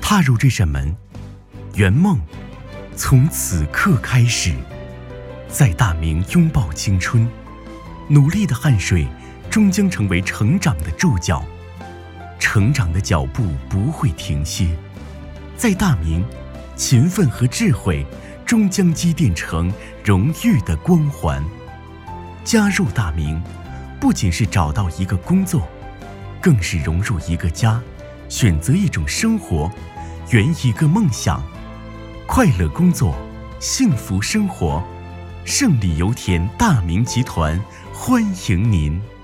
踏入这扇门，圆梦从此刻开始。在大明拥抱青春，努力的汗水终将成为成长的注脚，成长的脚步不会停歇。在大明，勤奋和智慧终将积淀成荣誉的光环。加入大明，不仅是找到一个工作，更是融入一个家，选择一种生活，圆一个梦想。快乐工作，幸福生活。胜利油田大明集团欢迎您。